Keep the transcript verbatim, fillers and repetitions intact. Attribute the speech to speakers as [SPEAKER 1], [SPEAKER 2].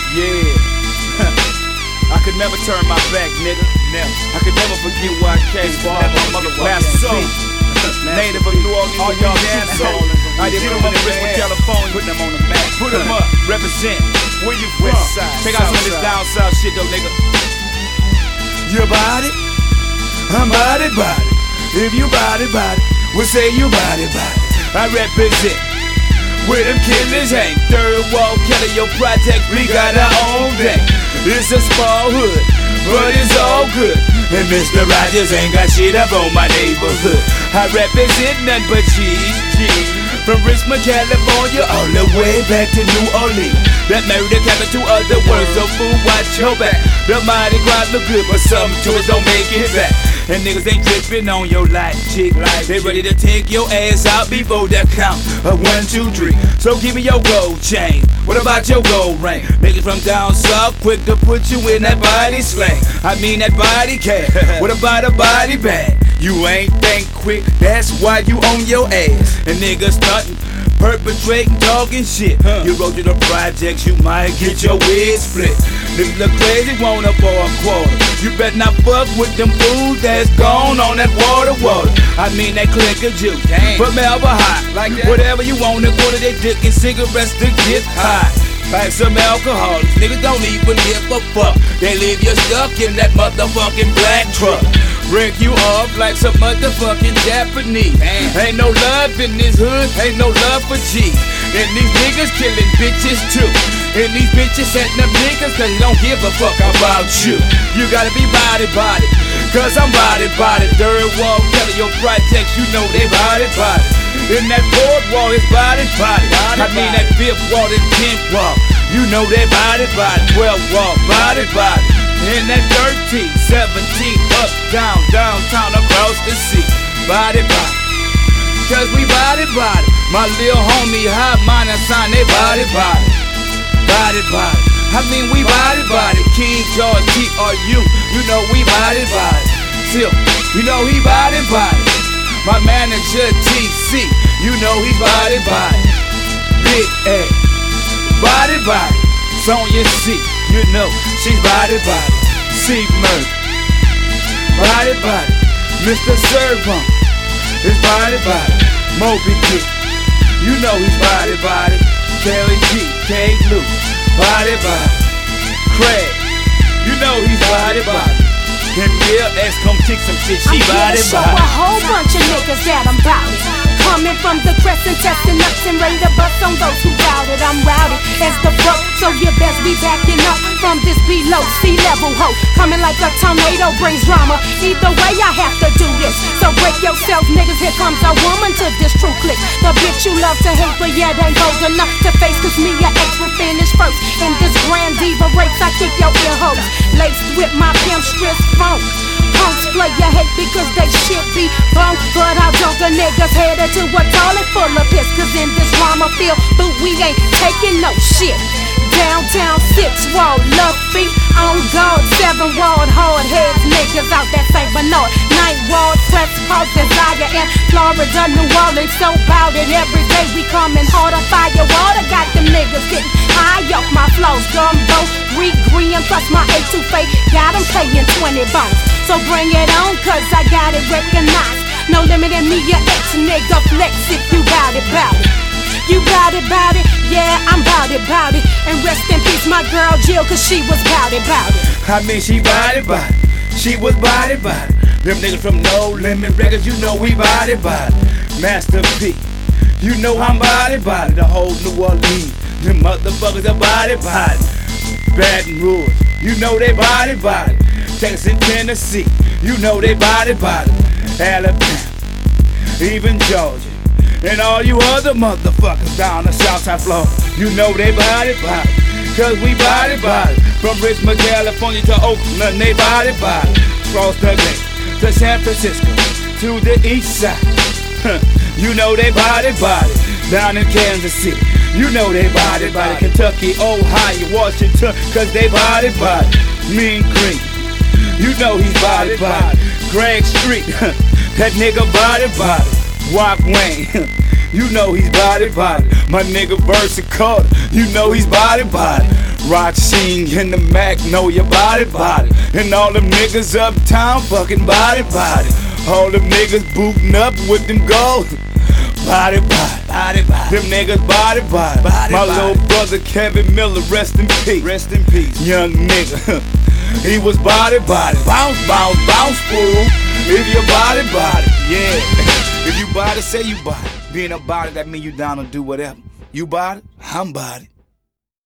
[SPEAKER 1] Yeah. I could never turn my back, nigga. Never. I could never forget where I came from. Master P. Native of New Orleans, Louisiana. I did put them in Richmond, California. Put them on the map. Put them up. Represent. Where you from? West side. Check out some of this down south shit though, nigga. You bout it? I'm bout it, bout it. If you bout it, bout it, we'll say you bout it, bout it. I represent where them killers hang. Third wall killer, your project, we got our own thing. It's a small hood, but it's all good. And Mister Rogers ain't got shit up on my neighborhood. I represent nothing but cheese, cheese. From Richmond, California, all the way back to New Orleans. That murder capital of the world, so fool, watch your back. The Mardi Gras look good, but some tourists don't make it back. And niggas ain't tripping on your life, chick. They ready to take your ass out before that count of one, two, three. So give me your gold chain. What about your gold ring? Niggas from down south, quick to put you in that body slang. I mean that body cat. What about a body bag? You ain't think quick, that's why you on your ass. And niggas stuntin', perpetrating, talking shit. Huh. You roll to the projects, you might get your wig split. Niggas look crazy, want up for a quarter. You better not fuck with them fools that's gone on that water, water. I mean that click of juice, put Melba hot, like that. Whatever you want to go to they dick and cigarettes to get high. Like some alcoholics, niggas don't even give a fuck. They leave you stuck in that motherfucking black truck. Break you off like some motherfucking Japanese. Damn. Ain't no love in this hood, ain't no love for G. And these niggas killing bitches too. And these bitches setting up niggas cause they don't give a fuck about you. You gotta be body body, cause I'm body body. Third wall killer, your projects, you know they body body. In that fourth wall, it's body body. I mean that fifth wall, that tenth wall, you know they body body. Twelfth wall, body body. In that thirteen, seventeen, up, down, downtown, across the sea. Body body, cause we body body. My little homie, high mind and sign, they body body. Body body, I mean we body body. King George, T R U, you know we body body. Still, you know he body body. My manager T C, you know he body body. Big A, body body. Sonya C, you know she's body body. C Murphy, body body. Mister Servon, his body body. Moby Dick, you know he's body body. Kelly G, K Lou, body body. Craig, you know he's body body. And Bill X come kick some shit, she body
[SPEAKER 2] body. I'm here to show
[SPEAKER 1] body.
[SPEAKER 2] a whole bunch of niggas that I'm bout it. Coming from the crescent, testing nuts and ready to bust on those who doubt it. I'm rowdy as the fuck, so you best be backing up from this below sea level hoe. Coming like a tornado brings drama. Either way, I have to do this. So break yourself, niggas. Here comes a woman to this true click. The bitch you love to hate, but yet ain't bold enough to face. Cause me, your ex will finish first. In this grand diva race, I kick your ear hoes. Laced with my pimp stress funk. Punks play your hate because they shit be bunk. But I drunk the niggas headed to a toilet full of piss. Cause in this drama field, but we ain't taking no shit. Downtown, six wall, love feet on guard, seven walled hard heads, niggas out that Saint Bernard. Ninth wall, press pulse, desire in Florida, New Orleans, so bout it every day. We coming harder, fire water, got them niggas getting high off my flows. Gumbo, Greek green, plus my A two fake, got them paying twenty bones. So bring it on, cause I got it recognized. No limit in me, your ex nigga flex if you bout it, bout it. You bout it, bout it, yeah, I'm bout it, bout it. And rest in peace, my girl Jill, cause she was bout it, bout it.
[SPEAKER 1] I mean, she body body, she was body body. Them niggas from No Limit Records, you know we body body. Master P, you know I'm body body. The whole New Orleans, them motherfuckers are body body. Baton Rouge, you know they body body. Texas and Tennessee, you know they body body. Alabama, even Georgia. And all you other motherfuckers down the Southside Florida, you know they body body. Cause we body body. From Richmond, California to Oakland, they body body. Across the gate to San Francisco, to the east side, you know they body body. Down in Kansas City, you know they body body. Kentucky, Ohio, Washington, cause they body body. Mean Green, you know he's body body. Greg Street, that nigga body body. Walk Wayne, you know he's body body. My nigga Versa Carter, you know he's body body. Rothschild in the Mac, know your body, body. And all them niggas uptown, fucking body, body. All them niggas booting up with them gold. Body, body, body, body. Them niggas body, body. body My body. Little brother Kevin Miller, rest in peace. Rest in peace. Young nigga, he was body, body. Bounce, bounce, bounce, fool. If you body, body, yeah. If you body, say you body. Being a body, that mean you down to do whatever. You body, I'm body.